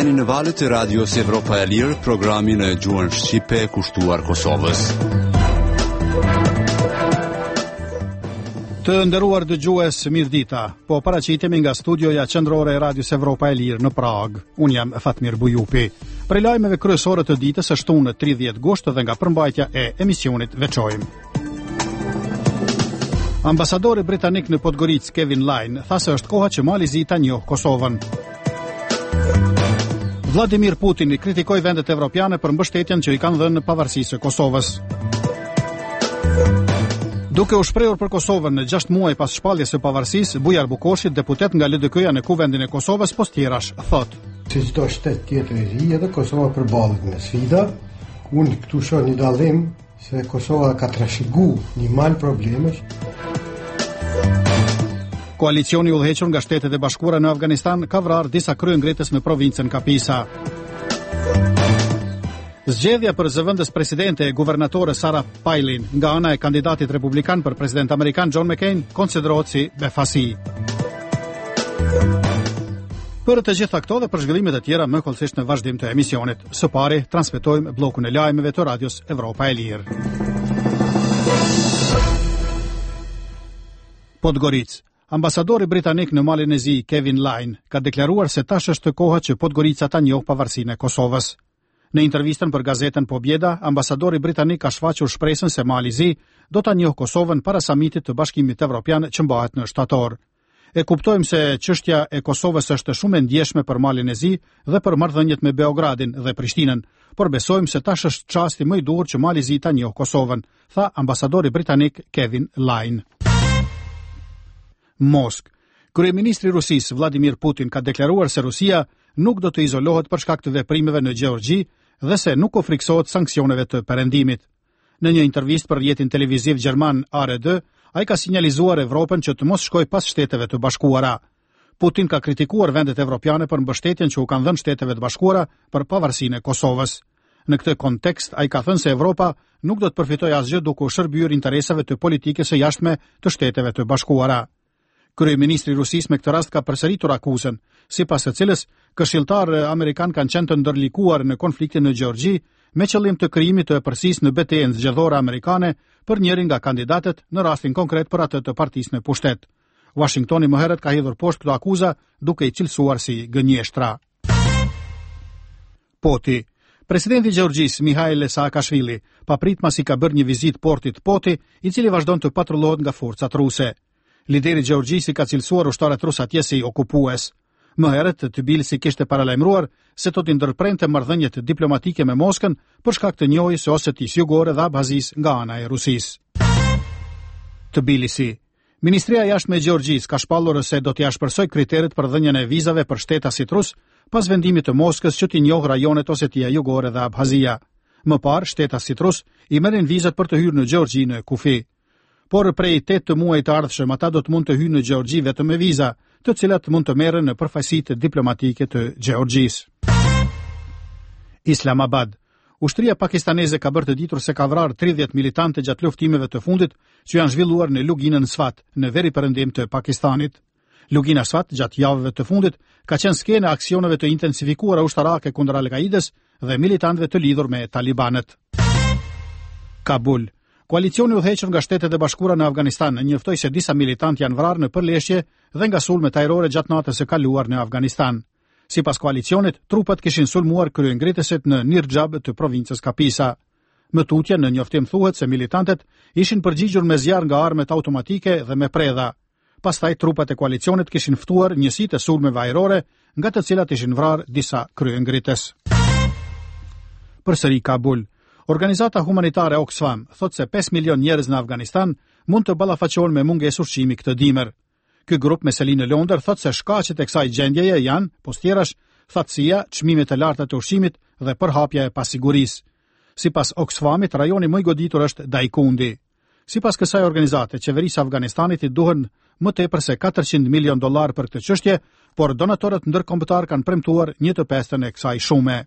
Jeni në valët e radios Evropa e Lirë, programin e gjuhën shqipe kushtuar Kosovës. Të nderuar dëgjues, mirëdita. Po paraqitemi nga studioja qendrore e radios Evropa e Lirë në Prag. Unë jam Fatmir Bujupi. Për lajmeve kryesore të ditës është unë 30 gusht dhe nga përmbajtja e emisionit veçojmë. Ambasadori britanik në Podgoricë, Kevin Line, tha se është koha që Mali Zi ta njohë Kosovën. Vladimir Putin i kritikoi vendet evropiane për mbështetjen që i kanë dhënë pavarësisë së Kosovës. Duke u shprehur për Kosovën në 6 muaj pas shpalljes së pavarësisë, Bujar Bukoshi, deputet nga LDK-ja në Kuvendin e Kosovës, postjerash thotë: Si çdo shtet tjetër i ri, edhe Kosova përballet me sfida. Unë këtu shoh një dallim se Kosova ka trashëguar një mal problemesh. Koalicioni i udhëhequr nga Shtetet e Bashkuara në Afganistan ka vrarë disa kryengritës në provincën Kapisa. Zgjedhja për zëvendës presidente e guvernatore Sarah Palin nga ana e kandidatit republikan për president amerikan John McCain konsiderohet si befasi. Për të gjitha këto dhe për zhvillimet e tjera më kollësisht në vazhdim të emisionit. Së pari transmetojmë bllokun e lajmeve të radios Evropa e Lirë. Podgoricë. Ambasadori britanik në Malin e Zi, Kevin Line, ka deklaruar se tash është koha që Podgorica ta njohë pavarësinë e Kosovës. Në intervistën për gazetën Pobjeda, ambasadori britanik ka shfaqur shpresën se Mali Zi do ta njohë Kosovën para samitit të Bashkimit Evropian që mbahet në shtator. E kuptojmë se çështja e Kosovës është shumë e ndjeshme për Malin e Zi dhe për marrëdhëniet me Beogradin dhe Prishtinën, por besojmë se tash është çasti më i duhur që Mali Zi ta njohë Kosovën, tha ambasadori britanik Kevin Line. Moskë. Kryeministri i Rusisë Vladimir Putin ka deklaruar se Rusia nuk do të izolohet për shkak të veprimeve në Gjeorgji dhe se nuk u friksohet sanksioneve të perëndimit. Në një intervistë për rrjetin televiziv gjerman ARD, ai ka sinjalizuar Evropën që të mos shkojë pas Shteteve të Bashkuara. Putin ka kritikuar vendet evropiane për mbështetjen që u kanë dhënë Shteteve të Bashkuara për pavarësinë e Kosovës. Në këtë kontekst, ai ka thënë se Evropa nuk do të përfitojë asgjë duke u shërbyer interesave të politikës së jashtme të Shteteve të Bashkuara. Kryeministri i Rusisë me këtë rast ka përsëritur akuzën, sipas së cilës këshilltarë amerikan kanë qenë të ndërlikuar në konfliktin në Gjeorgji me qëllim të krijimit të epërsisë në betejën zgjedhore amerikane për njërin nga kandidatët, në rastin konkret për atë të partisë në pushtet. Washingtoni më herët ka hedhur poshtë këto akuza duke i cilësuar si gënjeshtra. Poti. Presidenti i Gjeorgjisë Mikhail Saakashvili papritmasi ka bërë një vizitë portit Poti, i cili vazhdon të patrullohet nga forcat ruse. Lideri i Gjeorgjisë ka cilësuar ushtarët rus atje si okupues. Më herët Tbilisi kishte paralajmëruar se do të ndërprente marrëdhënie diplomatike me Moskën për shkak të njohjes së Osetisë Jugore dhe Abhazisë nga ana e Rusisë. Tbilisi. Ministria e Jashtme e Gjeorgjisë ka shpallur se do t'i shpërthojë kriteret për dhënien e vizave për shtetasit rus pas vendimit të Moskës që t'i njohë rajonet Osetia Jugore dhe Abhazia. Më parë, shtetasit rus i merrin vizat për të hyrë në Gjeorgji në kufi. Por prej 8 muaj të ardhshëm ata do të mund të hyjnë në Gjeorgji vetëm me viza, të cilat mund të merren në përfaqësitë diplomatike të Gjeorgjisë. Islamabad. Ushtria pakistaneze ka bërë të ditur se ka vrarë 30 militantë gjatë luftimeve të fundit që janë zhvilluar në Luginën Swat, në veri perëndim të Pakistanit. Lugina Swat gjatë javëve të fundit ka qenë skenë e aksioneve të intensifikuara ushtarake kundër Al-Qaidës dhe militantëve të lidhur me talibanët. Kabul. Koalicioni i udhëhequr nga Shtetet e Bashkuara në Afganistan njoftoi se disa militantë janë vrarë në përleshje dhe nga sulmet ajrore gjatë natës së kaluar në Afganistan. Sipas koalicionit, trupat kishin sulmuar kryengritësit në Nirjab të provincës Kapisa. Më tutje në njoftim thuhet se militantët ishin përgjigjur me zjarr nga armët automatike dhe me predha. Pastaj trupat e koalicionit kishin ftuar njësi të sulmeve ajrore, nga të cilat ishin vrarë disa kryengritës. Përsëri Kabul. Organizata humanitare Oxfam thot se 5 milion njerëz në Afganistan mund të ballafaqohen me mungesë ushqimi këtë dimër. Ky grup me seli në Londër thot se shkaqet e kësaj gjendjeje janë, postjerash, thatësia, çmimet e larta të ushqimit dhe përhapja e pasigurisë. Sipas Oxfamit, rajoni më i goditur është Daikundi. Sipas kësaj organizate, qeverisja e Afganistanit i duhen më tepër se $400 milion për këtë çështje, por donatorët ndërkombëtar kanë premtuar 1/5 e kësaj shume.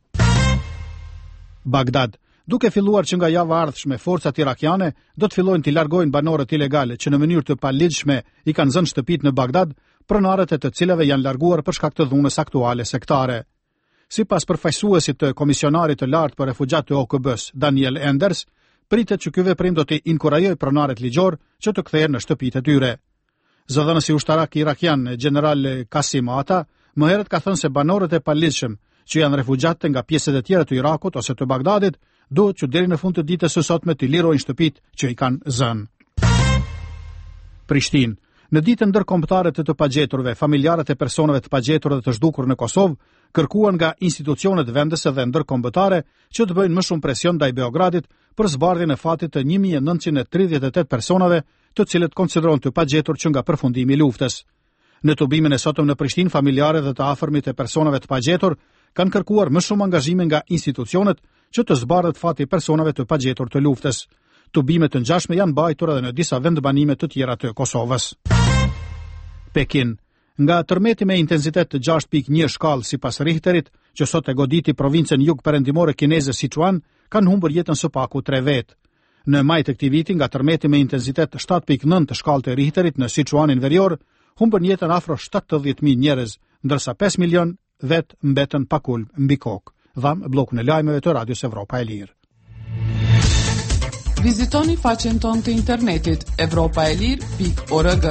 Bagdad. Duke filluar që nga java ardhshme forcat irakiane do të fillojnë t'i largojnë banorët ilegale që në mënyrë të paligjshme i kanë zënë shtëpitë në Bagdad, pronarët e të cilave janë larguar për shkak të dhunës aktuale sektare. Sipas përfaqësuesit të Komisionarit të Lartë për Refugjat të OKB-s, Daniel Enders, pritet që ky veprim do të inkurajojë pronarët ligjor që të kthehen në shtëpitë e tyre. Zëdhënësi ushtarak irakian General Qasim Ata më herët ka thënë se banorët e palidhshëm që janë refugjate nga pjesët e tjera të Irakut ose të Bagdadit duhet që deri në fund të ditës së sotme të lirojnë shtëpitë që i kanë zënë. Prishtinë. Në ditën ndërkombëtare të pagjeturve, familjarët e personave të pagjetur dhe të zhdukur në Kosovë kërkuan nga institucionet vendese dhe ndërkombëtare që të bëjnë më shumë presion ndaj Beogradit për zbardhjen e fatit të 1938 personave, të cilët konsiderohen të pagjetur që nga përfundimi i luftës. Në tubimin e sotëm në Prishtinë, familjarët dhe të afërmit e personave të pagjetur kanë kërkuar më shumë angazhime nga institucionet që të zbardhet fati i personave të pagjetur të luftës. Tubimet të ngjashme janë mbajtur edhe në disa vendbanime të tjera të Kosovës. Pekin. Nga tërmeti me intensitet të 6.1 shkallë sipas Richterit, që sot e goditi provincën jug-perëndimore kineze Sichuan, kanë humbur jetën së paku 3 vetë. Në maj të këtij viti, nga tërmeti me intensitet 7.9 të shkallë të Richterit në Sichuanin verior, humbën jetën afro 70.000 njerëz, ndërsa 5 milion vetë mbetën pa kulm mbi kokë. Dham bllokun e lajmeve të Radios Evropa e Lirë. Vizitoni faqen tonë të internetit evropaelir.org.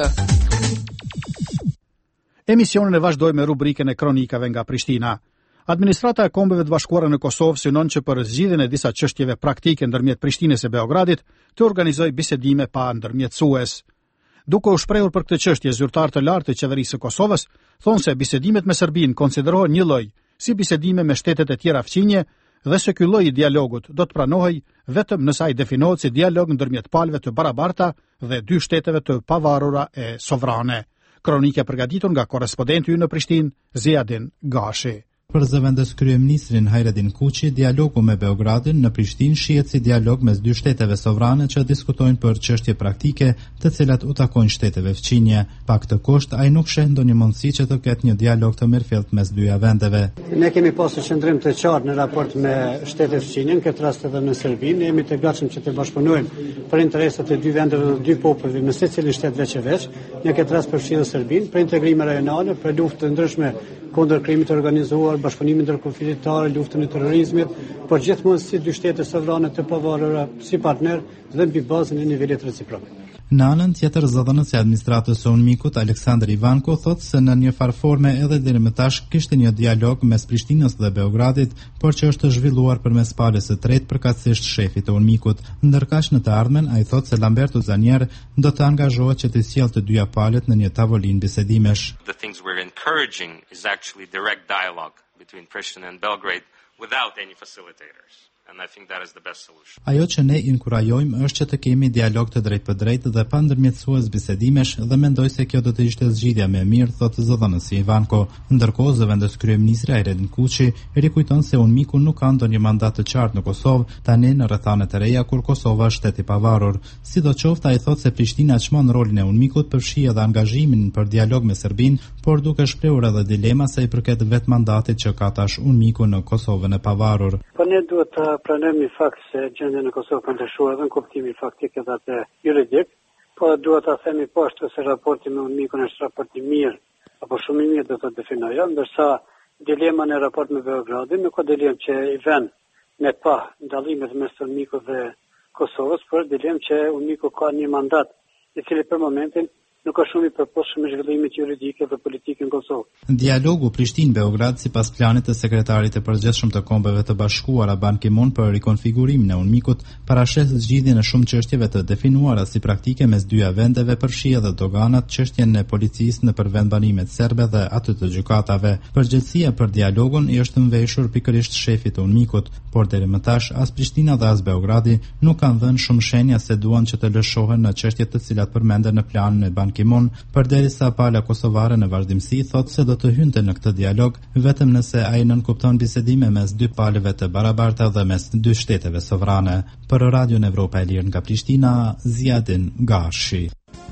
Emisionin e vazhdoj me rubrikën e kronikave nga Prishtina. Administrata e Kombeve të Bashkuara në Kosovë synon që për zgjidhjen e disa çështjeve praktike ndërmjet Prishtinës e Beogradit të organizojë bisedime pa ndërmjetësues. Duke u shprehur për këtë çështje, zyrtar të lartë të qeverisë së Kosovës thonë se bisedimet me Serbinë konsiderohen një lloj si bisedime me shtetet e tjera fqinje dhe se ky lloj i dialogut do të pranohej vetëm nëse ai definohet si dialog ndërmjet palëve të barabarta dhe dy shteteve të pavarura e sovrane. Kronika përgatitur nga korrespondenti ynë në Prishtinë, Ziadin Gashi. Për zëvendës kryeministrin Hajredin Kuqi, dialogu me Beogradin në Prishtinë shihet si dialog mes dy shteteve sovrane që diskutojnë për çështje praktike, të cilat u takojnë shteteve fqinje. Pa këtë kusht, ai nuk sheh ndonjë mundësi që të ketë një dialog të mirëfillt mes dyja vendeve. Ne kemi pasur qëndrim të qartë në raport me shtetet fqinje, në këtë rast edhe në Serbinë, ne jemi të gatshëm që të bashkëpunojmë për interesat e dy vendeve dhe dy popujve me secilin shtet veç e veç, në këtë rast përfshirë Serbinë, për integrime rajonale, për luftë të ndryshme kundër krimit të organizuar, bashkëpunimin ndërkufizitar, luftën e terrorizmit, por gjithmonë si dy shtete sovrane të pavarura si partner dhe mbi bazën e nivelit reciprok. Në anën tjetër, zëdhënësi i administratës së UNMIK-ut Aleksandr Ivanko thotë se në një farë forme edhe deri më tash kishte një dialog mes Prishtinës dhe Beogradit, por që është zhvilluar përmes palës së tretë përkatësisht shefit të UNMIK-ut. Ndërkaq në të ardhmen ai thotë se Lamberto Zanier do të angazhohet që të sjellë të dyja palët në një tavolinë bisedimesh. The things we're encouraging is actually direct dialogue between Pristina and Belgrade without any facilitators. And I think that is the best solution. Ajo që ne inkurajojmë është që të kemi dialog të drejtpërdrejtë dhe pa ndërmjetësues bisedimesh dhe mendoj se kjo do të ishte zgjidhja më e mirë, thotë zëdhënësi Ivanko. Ndërkohë, zëvendës kryeministri Hajredin Kuqi rikujton se UNMIK-u nuk ka ndonjë mandat të qartë në Kosovë, tani në rrethanet e reja kur Kosova është shtet i pavarur. Sidoqoftë, ai thotë se Prishtina çmon rolin e UNMIK-ut përfshi edhe angazhimin për dialog me Serbinë, por duke shprehur edhe dilema sa i përket vetë mandatit që ka tash UNMIK-u në Kosovën e pavarur. Po ne duhet të pranojmë një fakt se gjendja në Kosovë ka ndryshuar edhe në kuptimin faktik edhe atë juridik, po duhet ta themi poshtë se raporti me UNMIK-un është raport i mirë, apo shumë i mirë do të definojë, ndërsa dilema në raport me Beogradin nuk ka dilemë që i vën me pa ndallimet mes UNMIK-ut dhe Kosovës, por dilemë që UNMIK-u ka një mandat i cili për momentin nuk ka shumë i përposhëm me zhvillimit juridike dhe politike në Kosovë. Dialogu Prishtinë-Beograd sipas planit të sekretarit të përgjithshëm të Kombeve të Bashkuara Ban Ki-moon për rikonfigurimin e UNMIK-ut parashes zgjidhjen e shumë çështjeve të definuara si praktike mes dyja vendeve, përfshi edhe doganat, çështjen e policisë nëpër vendbanimet serbe dhe atë të gjykatave. Përgjegjësia për dialogun i është mbëshur pikërisht shefit të UNMIK-ut, por deri më tash as Prishtina dhe as Beogradi nuk kanë dhënë shumë shenja se duan që të lëshohen në çështjet të cilat përmenden në planin e Ban Ki-moon, përderisa pala kosovare në vazhdimsi thotë se do të hynte në këtë dialog vetëm nëse ai nënkupton bisedime mes dy palëve të barabarta dhe mes dy shteteve sovrane. Për Radion Evropa e Lirë nga Prishtina, Ziadin Gashi.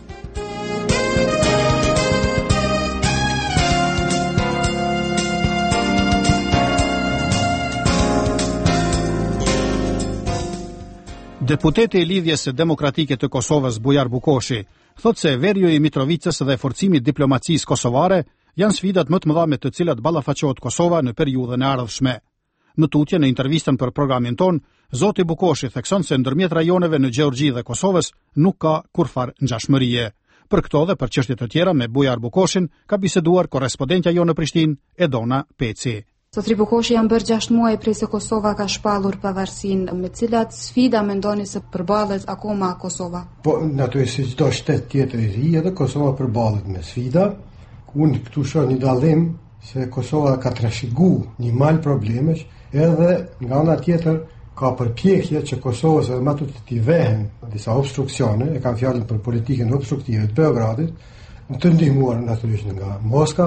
Deputeti i Lidhjes Demokratike të Kosovës Bujar Bukoshi thotë se verju i Mitrovicës dhe forcimi diplomacisë kosovare janë sfidat më të mëdha me të cilat ballafaqohet Kosova në periudhën e ardhshme. Në tutje në intervistën për programin ton, zoti Bukoshi thekson se ndërmjet rajoneve në Gjeorgji dhe Kosovës nuk ka kurfar ngjashmërie. Për këto dhe për çështje të tjera me Bujar Bukoshin ka biseduar korrespondentja jo në Prishtinë, Edona Peci. Zotri Bukoshi, janë bërë 6 muaj prej se Kosova ka shpallur pavarësinë. Me cilat sfida mendoni se përballet akoma Kosova? Po, natyrisht si çdo shtet tjetër i ri, edhe Kosova përballet me sfida. Unë këtu shoh një dallim se Kosova ka trashëguar një mal problemesh, edhe nga ana tjetër ka përpjekje që Kosovës edhe më të vehen disa obstruksione, e kam fjalën për politikën obstruktive të Beogradit, të ndihmuar natyrisht nga Moska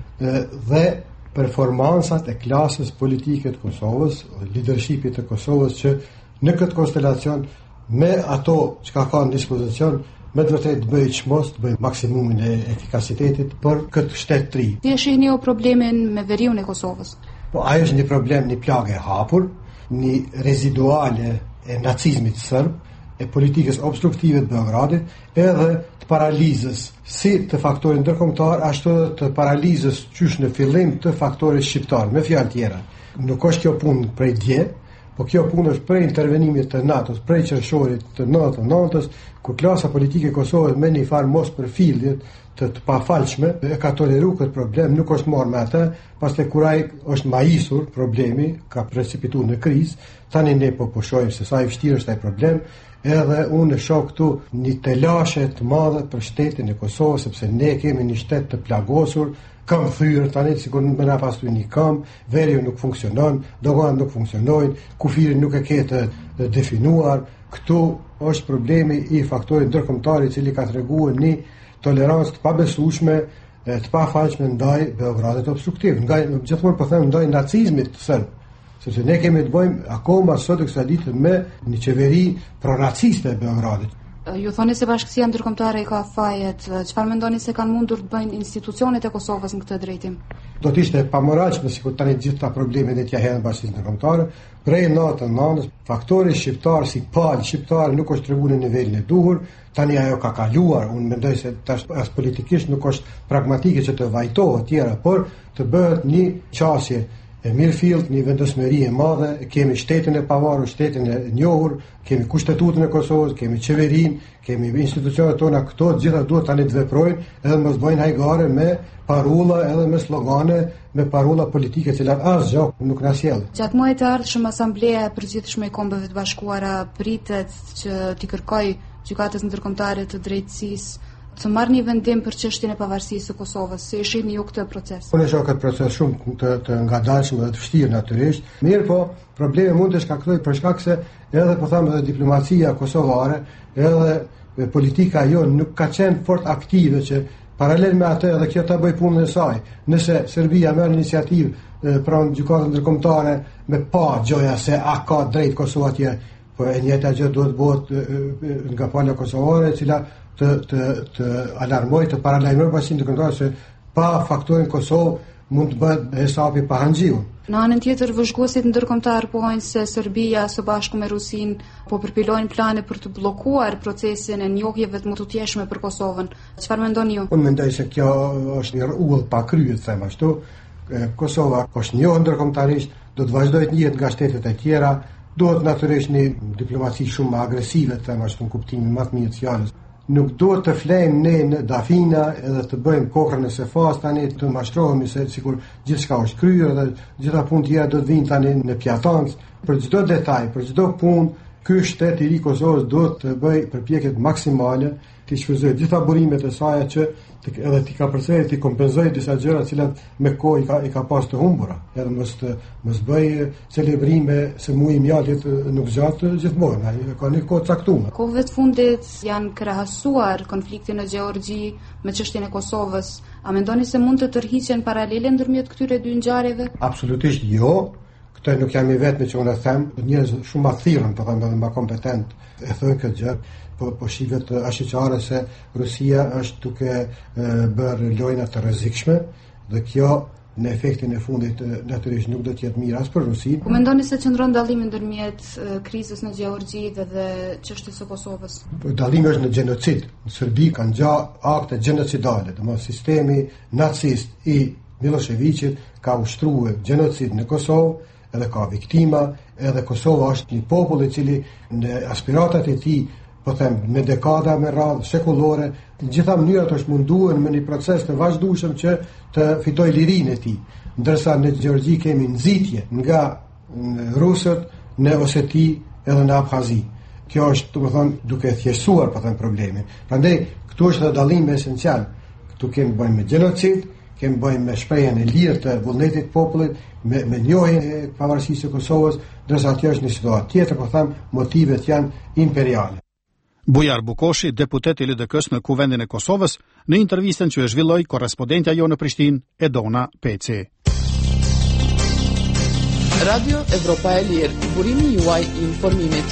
dhe performansat e klasës politike të Kosovës, leadershipit të Kosovës që në këtë konstelacion me ato që ka në dispozicion me të vërtet bëjë çmos, të bëjë maksimumin e efikasitetit për këtë shtet të ri. Ti e shihni o problemin me veriun e Kosovës? Po ajo është një problem, një plagë e hapur, një reziduale e nacizmit sërb, e politikës obstruktive të Beogradit, edhe të paralizës si të faktorit ndërkombëtar, ashtu edhe të paralizës qysh në fillim të faktorit shqiptar. Me fjalë tjera, nuk është kjo punë prej dje, po kjo punë është prej intervenimit të NATO-s, prej qershorit të 99-s, kur klasa politike e Kosovës me një farë mos përfilljet të pafalshme e ka toleru këtë problem, nuk është marrë me atë, pastaj kur ai është majisur problemi, ka precipituar në krizë, tani ne po shohim se sa i vështirë është ai problem, edhe unë shoh këtu një telashe të madhe për shtetin e Kosovës, sepse ne kemi një shtet të plagosur, kam thyrë, tani sikur më na pasu një kam, veriu nuk funksionon, doganat nuk funksionojnë, kufiri nuk e ke të definuar. Këtu është problemi i faktorit ndërkombëtar i cili ka treguar një tolerancë të pabesueshme, të pafalshme ndaj Beogradit obstruktiv, gjithmonë po them ndaj nacizmit të serb. Sepse ne kemi të bëjmë akoma sot kësaj ditë me një qeveri pronaciste e Beogradit. Ju thoni se bashkësia ndërkombëtare i ka fajet. Çfarë mendoni se kanë mundur të bëjnë institucionet e Kosovës në këtë drejtim? Do të ishte pamoralshme sikur tani të gjitha problemet e t'ia hedhin bashkisë ndërkombëtare. Prej natës, faktori shqiptar si palë shqiptar nuk është treguar në nivelin e duhur. Tani ajo ka kaluar. Unë mendoj se tash as politikisht nuk është pragmatike që të vajtohet tjera, por të bëhet një qasje e mirëfillt, një vendosmëri e madhe. Kemi shtetin e pavarur, shtetin e njohur, kemi kushtetutën e Kosovës, kemi qeverinë, kemi institucionet tona, këto të gjitha duhet tani të veprojnë, edhe mos bëjnë hajgare me parulla edhe me slogane, me parulla politike të cilat asgjë nuk na sjell. Gjatë muajit të ardhshëm Asambleja e Përgjithshme e Kombeve të Bashkuara pritet që t'i kërkojë gjykatës ndërkombëtare të drejtësisë të marrë një vendim për çështjen e pavarësisë së Kosovës. Si e shihni ju këtë proces? Unë e shoh këtë proces shumë të ngadalshëm dhe të vështirë natyrisht. Mirë po, problemi mund të shkaktojë për shkak se edhe po them edhe diplomacia kosovare, edhe politika jonë nuk ka qenë fort aktive që paralel me atë edhe kjo ta bëj punën e saj. Nëse Serbia merr iniciativë pranë gjykatës ndërkombëtare me pa gjoja se a ka drejt Kosova atje, po e njëjta gjë duhet bëhet nga pala kosovare, e cila të alarmoj, të paralajmëroj bashkinë ndërkombëtare se pa faktorin Kosovë mund të bëhet hesapi pa hanxhiu. Në anën tjetër, vëzhguesit ndërkombëtar pohojnë se Serbia së bashku me Rusinë po përpilojnë plane për të bllokuar procesin e njohjeve të mututjeshme për Kosovën. Çfarë mendoni ju? Unë mendoj se kjo është një udhëll pa kryer, them ashtu. Kosova është njohur ndërkombëtarisht, do të vazhdojë të njëjtë nga shtetet e tjera, duhet natyrisht një diplomaci shumë agresive, them ashtu në kuptimin më të mirë të fjalës. Nuk duhet të flejmë ne në dafina edhe të bëjmë kokrën e sefas tani të mashtrohemi se sikur gjithçka është kryer dhe gjitha punë tjera do të vinë tani në pjatancë. Për çdo detaj, për çdo punë, ky shtet i ri Kosovës duhet të bëjë përpjekje maksimale të shfrytëzojë gjitha burimet e saj që edhe t'i ka përsëri të kompenzojë disa gjëra të cilat me kohë i ka pas të humbura. Edhe mos bëj celebrime se muaji i mjaltit nuk zgjat gjithmonë, ai ka një kohë caktuar. Kohëve të fundit janë krahasuar konfliktin në Gjeorgji me çështjen e Kosovës. A mendoni se mund të tërhiqen paralele ndërmjet këtyre dy ngjarjeve? Absolutisht jo. Këto nuk jam i vetmi që unë e them, njerëz shumë të thirrën, po them edhe më kompetent e thonë këtë gjë. Po shihet ashqare se Rusia është duke bërë lojna të rrezikshme dhe kjo në efektin e fundit natyrisht nuk do të jetë mirë as për Rusinë. Ku mendoni se qëndron dallimi ndërmjet krizës në Gjeorgji dhe çështjes së Kosovës? Dallimi është në genocid. Në Serbi kanë gjatë akte genocidale, domethënë sistemi nacist i Miloševićit ka ushtruar genocid në Kosovë, edhe ka viktima, edhe Kosova është një popull i cili në aspiratat e tij, po them, me dekada me radhë shekullore, në gjitha mënyrat është munduar me një proces të vazhdueshëm që të fitojë lirinë e tij. Ndërsa në Gjeorgji kemi nxitje nga rusët në Oseti edhe në Abhazi. Kjo është, domethënë, duke thjeshtuar po them problemin. Prandaj këtu është dallimi esencial. Këtu kemi bëjmë me genocid, kemi bëjmë me shprehjen e lirë të vullnetit popullit, me njohjen e pavarësisë së Kosovës, ndërsa aty është një situatë tjetër, po them, motivet janë imperiale. Bujar Bukoshi, deputet i LDK-s në Kuvendin e Kosovës, në intervistën që e zhvilloi korrespondentja jo në Prishtinë, Edona Peci. Radio Evropa e Lirë, burimi juaj i informimit.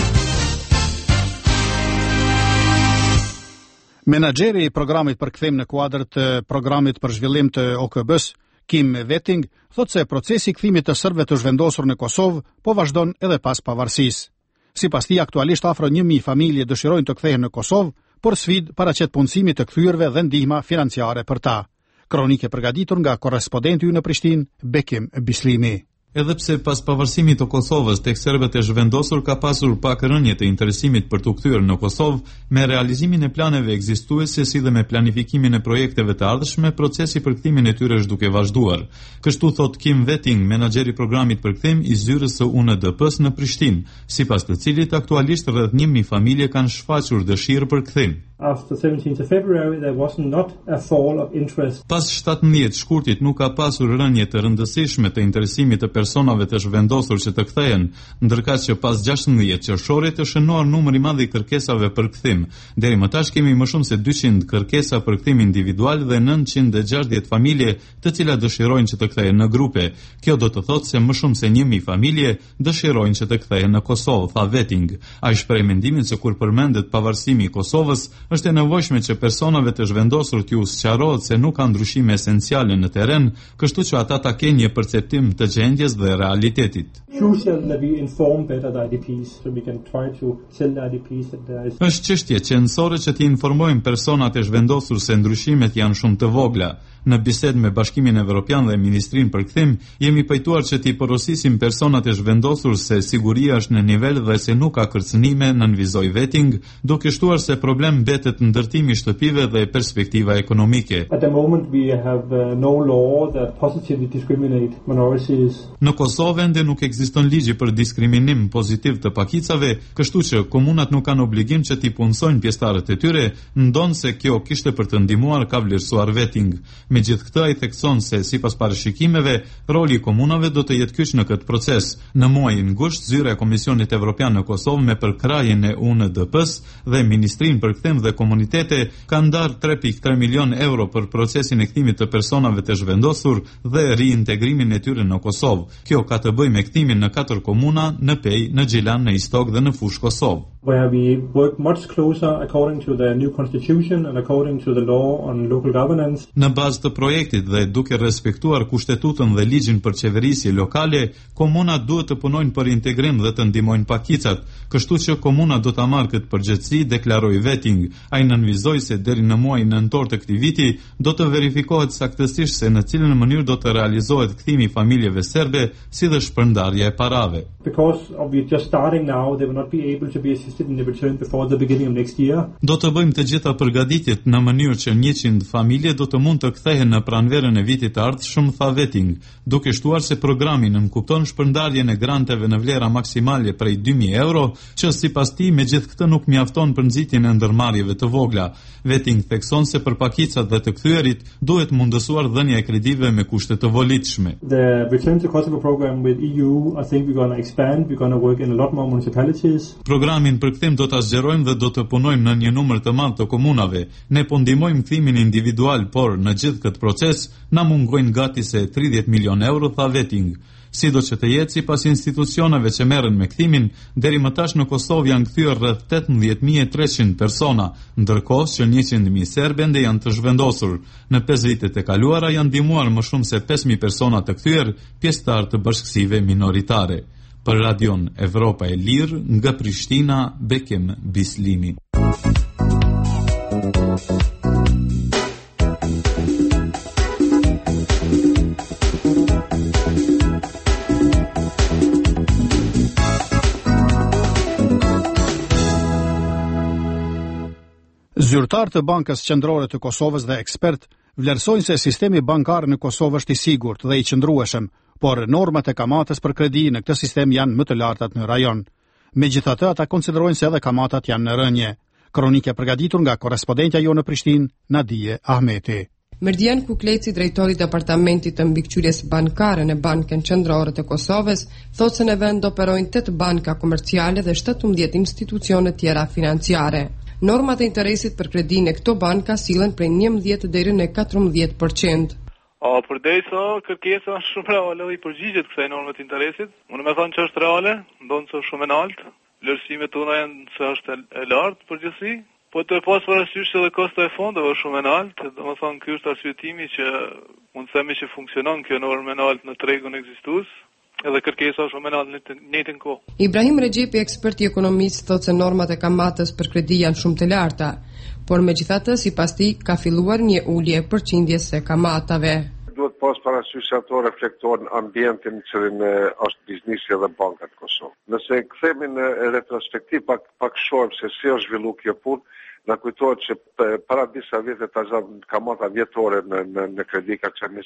Menaxheri i programit për kthim në kuadër të programit për zhvillim të OKB-s, Kim Vetting, thotë se procesi i kthimit të serbëve të zhvendosur në Kosovë po vazhdon edhe pas pavarësisë. Sipas tij, aktualisht afro 1000 familje dëshirojnë të kthehen në Kosovë, por sfidë paraqet punësimit të kthyerëve dhe ndihma financiare për ta. Kronike përgatitur nga korrespondenti në Prishtinë, Bekim Bislimi. Edhe pse pas pavarësimit të Kosovës tek serbët e zhvendosur ka pasur pak rënje të interesimit për të kthyer në Kosovë, me realizimin e planeve ekzistuese si dhe me planifikimin e projekteve të ardhshme, procesi për kthimin e tyre është duke vazhduar. Kështu thot Kim Vetting, menaxheri i programit për kthim i zyrës së UNDP-s në Prishtinë, sipas të cilit aktualisht rreth 1000 familje kanë shfaqur dëshirë për kthim. After 17th of February there was not a fall of interest. Pas 17 shkurtit nuk ka pasur rënje të rëndësishme të interesimit të personave të zhvendosur që të kthehen, ndërkaq që pas 16 qershorit është shënuar numër i madh i kërkesave për kthim. Deri më tash kemi më shumë se 200 kërkesa për kthim individual dhe 960 familje të cilat dëshirojnë që të kthehen në grupe. Kjo do të thotë se më shumë se 1000 familje dëshirojnë që të kthehen në Kosovë, tha Vetting. Ai shpreh mendimin se kur përmendet pavarësimi i Kosovës, është e nevojshme që personave të zhvendosur t'ju sqarohet se nuk ka ndryshime esenciale në terren, kështu që ata ta kenë një perceptim të gjendjes dhe realitetit. Është çështje qendrore që t'i informojmë personat e zhvendosur se ndryshimet janë shumë të vogla. Në bisedë me Bashkimin Evropian dhe Ministrinë për Kthim, jemi pajtuar që t'i porosisim personat e zhvendosur se siguria është në nivel dhe se nuk ka kërcënime, nënvizoi Vetting, duke shtuar se problem mbetet ndërtimi i shtëpive dhe perspektiva ekonomike. At the moment we have no law that positively discriminate minorities. Në Kosovë ende nuk ekziston ligji për diskriminim pozitiv të pakicave, kështu që komunat nuk kanë obligim që t'i punësojnë pjesëtarët e tyre, ndonse kjo kishte për të ndihmuar, ka vlerësuar Vetting. Megjithatë, ai thekson se sipas parashikimeve, roli i komunave do të jetë kyç në këtë proces. Në muajin gusht, zyra e Komisionit Evropian në Kosovë me përkrahjen e UNDP-s dhe Ministrinë për Kthim dhe Komunitete kanë ndarë 3.3 milion euro për procesin e kthimit të personave të zhvendosur dhe riintegrimin e tyre në Kosovë. Kjo ka të bëjë me kthimin në 4 komuna, në Pej, në Gjilan, në Istok dhe në Fush Kosovë. Where we work much closer according to the new constitution and according to the law on local governance. Në bazë të projektit dhe duke respektuar kushtetutën dhe ligjin për qeverisje lokale, komunat duhet të punojnë për integrim dhe të ndihmojnë pakicat, kështu që komuna do ta marrë këtë përgjegjësi, deklaroi Vetting. Ai nënvizoi se deri në muajin nëntor të këtij viti do të verifikohet saktësisht se në cilën mënyrë do të realizohet kthimi i familjeve serbe, si dhe shpërndarja e parave. Because of we just starting now, they will not be able to be assisted in the return before the beginning of next year. Do të bëjmë të gjitha përgatitjet në mënyrë që 100 familje do të mund të kthehen në pranverën e vitit të ardhshëm, tha Vetting, duke shtuar se programi nënkupton shpërndarjen e granteve në vlera maksimale prej 2000 euro, që sipas tij megjithë këtë nuk mjafton për nxitjen e ndërmarrjeve të vogla. Vetting thekson se për pakicat dhe të kthyerit duhet mundësuar dhënia e kredive me kushte të volitshme. The Return to Kosovo program with EU, I think we're going to expand, we're going to work in a lot more municipalities. Programin për kthim do ta zgjerojmë dhe do të punojmë në një numër të madh të komunave. Ne po ndihmojmë kthimin individual, por në gjithë këtë proces na mungojnë gati se 30 milion euro, tha Vetting. Sido që të jetë sipas institucioneve që merren me kthimin, deri më tash në Kosovë janë kthyer rreth 18.300 persona, ndërkohë që 100.000 serbe ende janë të zhvendosur. Në 5 vitet e kaluara janë ndihmuar më shumë se 5.000 persona të kthyer, pjesëtar të bashkësive minoritare. Për Radion Evropa e Lirë, nga Prishtina, Bekim Bislimi. Zyrtar të Bankës Qendrore të Kosovës dhe ekspert vlerësojnë se sistemi bankar në Kosovë është i sigurt dhe i qëndrueshëm, por normat e kamatas për kredi në këtë sistem janë më të lartat në rajon. Megjithatë, ata konsiderojnë se edhe kamatat janë në rënje. Kronikë e përgatitur nga korrespondentja jo në Prishtinë, Nadije Ahmeti. Merdian Kukleci, drejtori i departamentit të mbikëqyrjes bankare në Bankën Qendrore të Kosovës, thotë se në vend operojnë 8 banka komerciale dhe 17 institucione tjera financiare. Normat e interesit për kredinë e këto banka sillen prej 11 deri në 14%. Përderisa kërkesa është shumë reale i përgjigjet kësaj norme të interesit, unë më thonë që është reale, ndonë se është shumë e lartë, vlerësimet tona janë se është e lartë përgjithësi, po të pas parasysh edhe kosta e fondeve është shumë e lartë, domethënë ky është arsyetimi që mund të themi që funksionon kjo normë e lartë në tregun ekzistues. Edhe kërkesa shumë në të njëjtën kohë. Ibrahim Rexhepi, ekspert i ekonomisë, thotë se normat e kamatës për kredi janë shumë të larta, por megjithatë, sipas tij, ka filluar një ulje e përqindjes së kamatave. Duhet pas parasysh se ato reflektojnë ambientin që është biznesi dhe bankat në Kosovë. Nëse kthehemi në retrospektiv pak shohim se si është zhvilluar kjo punë, na kujtohet që para disa vite kamata vjetore në kredi ka qenë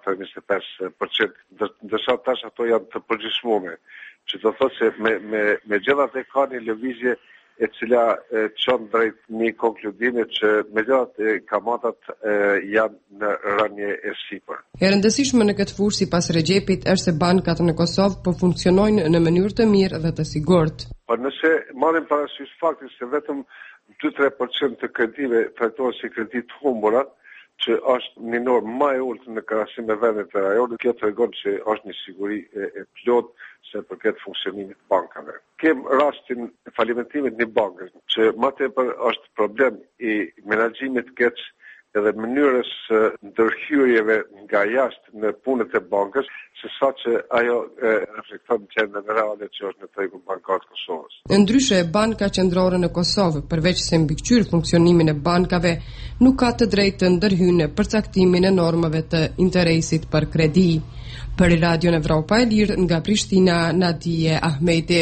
24-25%, ndërsa tash ato janë të përgjithshme. Që do thotë se me gjithatë ka një lëvizje e cila çon drejt një konkludimi që megjithatë kamatat janë në rënje e sipër. E rëndësishme në këtë fushë sipas Rexhepit është se bankat në Kosovë po funksionojnë në mënyrë të mirë dhe të sigurt. Por nëse marrim parasysh faktin se vetëm 2-3% të kredive trajtohen si kredi të humbura, që është një normë më e ulët në krahasim me vendet e rajonit, kjo tregon se është një siguri e plotë se përket funksionimit të bankave. Kem rastin e falimentimit një bankës, që më tepër është problem i menaxhimit të keq edhe mënyrës ndërhyrjeve nga jashtë në punët e bankës, se sa që ajo reflekton gjendjen reale që është në tregun bankar të Kosovës. Ndryshe, Banka Qendrore në Kosovë, përveç se mbikëqyr funksionimin e bankave, nuk ka të drejtë të ndërhyjë në përcaktimin e normave të interesit për kredi. Për Radion Evropa e Lirë, nga Prishtina, Nadije Ahmeti.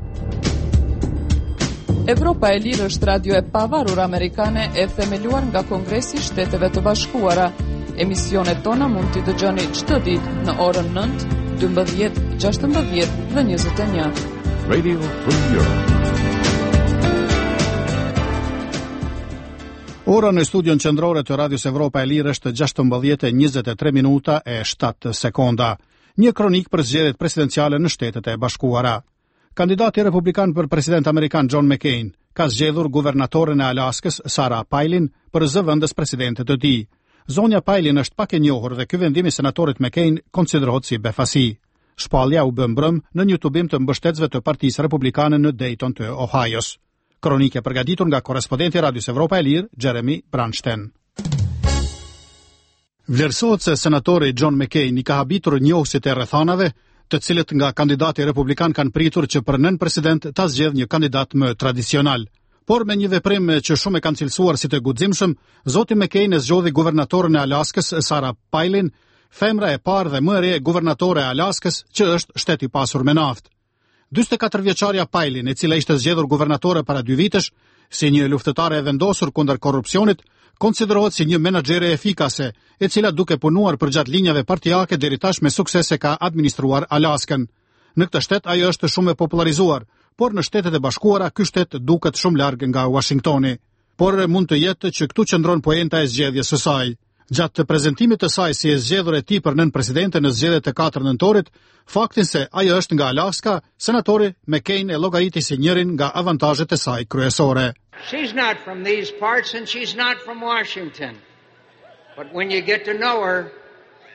Evropa e Lirë është radio e pavarur amerikane e themeluar nga Kongresi i Shteteve të Bashkuara. Emisionet tona mund t'i dëgjoni çdo ditë në orën 9, 12, 16 dhe 21. Radio Free Europe. Ora në studion qendrore të Radios Evropa e Lirë është 16:23 minuta e 7 sekonda. Një kronik për zgjedhjet presidenciale në Shtetet e Bashkuara. Kandidati republikan për president amerikan John McCain ka zgjedhur guvernatoren e Alaskës Sarah Palin për zëvendës presidente të tij. Zonja Palin është pak e njohur dhe ky vendim i senatorit McCain konsiderohet si befasi. Shpallja u bë mbrëm në një tubim të mbështetësve të Partisë Republikane në Dayton të Ohio's. Kronikë përgatitur nga korrespondenti i Radios Evropa e Lirë, Jeremy Branchten. Vlerësohet se senatori John McCain i ka habitur njohësit e rrethanave, të cilët nga kandidati republikan kanë pritur që për nën president ta zgjedh një kandidat më tradicional. Por me një veprim që shumë e kanë cilësuar si të guximshëm, zoti McCain e zgjodhi guvernatorën e Alaskës Sarah Palin, femra e parë dhe më e re guvernatore e Alaskës që është shtet i pasur me naftë. 44 vjeçarja Palin, e cila ishte zgjedhur guvernatore para 2 vitesh, si një luftëtare e vendosur kundër korrupsionit, konsiderohet si një menaxhere efikase, e cila duke punuar përgjatë linjave partijake deri tash me sukses e ka administruar Alaskën. Në këtë shtet ajo është shumë e popularizuar, por në Shtetet e Bashkuara ky shtet duket shumë larg nga Washingtoni. Por mund të jetë që këtu qëndron poenta e zgjedhjes së saj. Gjatë prezantimit të saj si e zgjedhur e tij për nën presidente në zgjedhjet e 4 nëntorit, faktin se ajo është nga Alaska, senatori McCain e llogariti si njërin nga avantazhet e saj kryesore. She's not from these parts and she's not from Washington. But when you get to know her,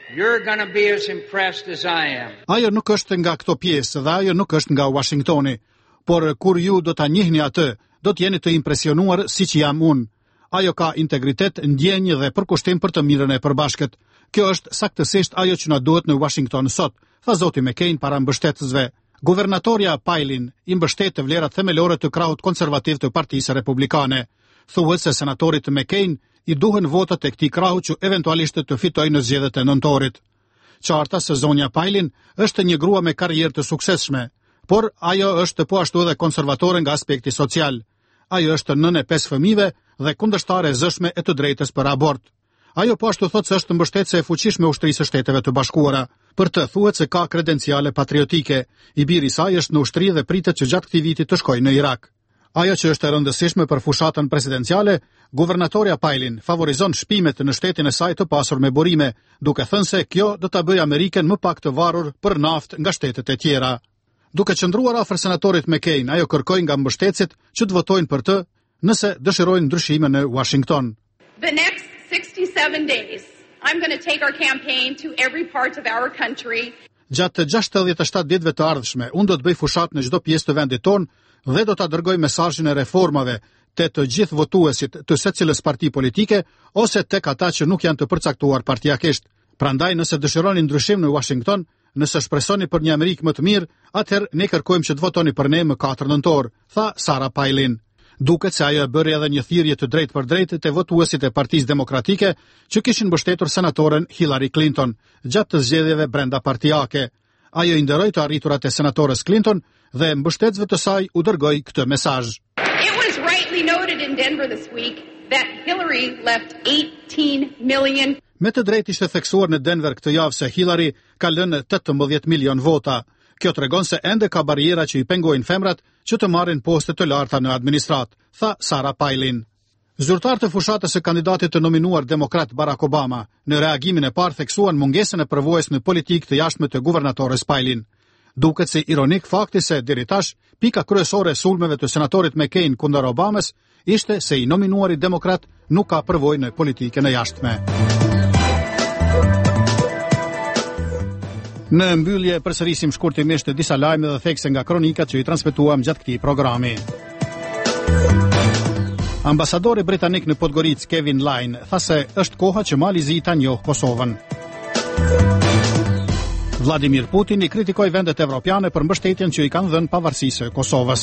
you're going to be as impressed as I am. Ajo nuk është nga këto pjesë dhe ajo nuk është nga Washingtoni, por kur ju do ta njihni atë, do të jeni të impresionuar siç jam unë. Ajo ka integritet, ndjenjë dhe përkushtim për të mirën e përbashkët. Kjo është saktësisht ajo që na duhet në Washington sot, tha zoti McCain para mbështetësve. Guvernatorja Palin i mbështet të vlerat themelore të krahut konservativ të Partisë Republikane. Thuhet se senatorit McCain i duhen votat e këtij krahu që eventualisht të fitojë në zgjedhjet e nëntorit. Qarta se zonja Palin është një grua me karrierë të suksesshme, por ajo është po ashtu edhe konservatore nga aspekti social. Ajo është nënë e 5 fëmijëve dhe kundërshtare e zëshme e të drejtës për abort. Ajo po ashtu thotë se është mbështetëse e fuqishme e ushtrisë së Shteteve të Bashkuara. Për të thuhet se ka kredenciale patriotike. I biri i saj është në ushtri dhe pritet që gjatë këtij viti të shkojë në Irak. Ajo që është e rëndësishme për fushatën presidenciale, guvernatorja Palin favorizon shpimet në shtetin e saj të pasur me burime, duke thënë se kjo do ta bëjë Amerikën më pak të varur për naftë nga shtetet e tjera. Duke qëndruar afër senatorit McCain, ajo kërkoi nga mbështetësit që të votojnë për të nëse dëshirojnë ndryshime në Washington. The next 67 days, I'm going to take our campaign to every part of our country. Gjatë 67 ditëve të ardhshme, unë do të bëj fushat në çdo pjesë të vendit tonë dhe do ta dërgoj mesazhin e reformave te të gjithë votuesit të secilës parti politike ose tek ata që nuk janë të përcaktuar partijakisht. Prandaj nëse dëshironi ndryshim në Washington, nëse shpresoni për një Amerikë më të mirë, atëherë ne kërkojmë që të votoni për ne më 4 nëntor, tha Sarah Palin. Duket se ajo e bëri edhe një thirrje të drejtë për drejtë te votuesit e Partisë Demokratike që kishin mbështetur senatoren Hillary Clinton gjatë të zgjedhjeve brenda partijake. Ajo i nderoi të arriturat e senatores Clinton dhe mbështetësve të saj u dërgoi këtë mesazh. It was rightly noted in Denver this week that Hillary left 18 million. Me të drejtë ishte theksuar në Denver këtë javë se Hillary ka lënë 18 milion vota. Kjo tregon se ende ka barriera që i pengojnë femrat që të marrin poste të larta në administratë, tha Sarah Palin. Zyrtarët e fushatës së kandidatit të nominuar demokrat Barack Obama në reagimin e parë theksuan mungesën e përvojës në politikë të jashtme të guvernatores Palin. Duket si ironik fakti se deri tash pika kryesore e sulmeve të senatorit McCain kundër Obamës ishte se i nominuari demokrat nuk ka përvojë në politikën e jashtme. Në mbyllje përsërisim shkurtimisht disa lajme dhe thekse nga kronikat që i transmetuam gjatë këtij programi. Ambasadori britanik në Podgoricë, Kevin Line, tha se është koha që Malizi ta njohë Kosovën. Vladimir Putin i kritikoi vendet evropiane për mbështetjen që i kanë dhënë pavarësisë së Kosovës.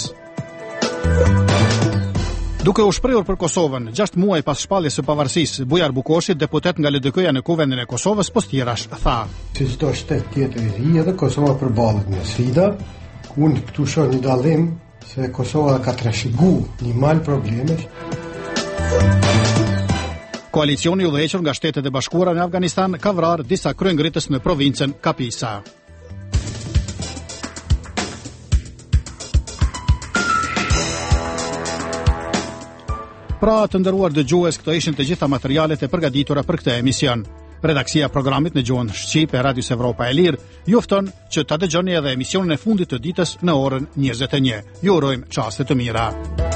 Duke u shprehur për Kosovën, 6 muaj pas shpalljes së pavarësisë, Bujar Bukoshi, deputet nga LDK-ja në Kuvendin e Kosovës, postirash tha: Si çdo shtet tjetër i ri, edhe Kosova përballet me sfida. Unë këtu shoh një dallim se Kosova ka trashëguar një mal problemesh. Koalicioni i udhëhequr nga Shtetet e Bashkuara në Afganistan ka vrarë disa kryengritës në provincën Kapisa. Pra të nderuar dëgjues, këto ishin të gjitha materialet e përgatitura për këtë emision. Redaksia e programit në gjuhën shqipe e Radios Evropa e Lirë ju fton që ta dëgjoni edhe emisionin e fundit të ditës në orën 21. Ju urojmë çaste të mira.